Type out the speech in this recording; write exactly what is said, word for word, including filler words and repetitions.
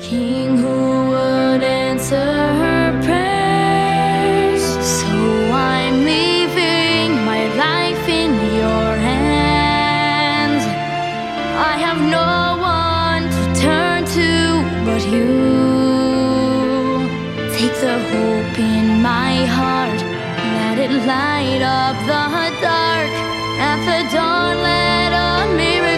king who would answer her prayers. So I'm leaving my life in your hands. I have no one to turn to but you. Take the hope in my heart, let it light up the dark. At the dawn, let a miracle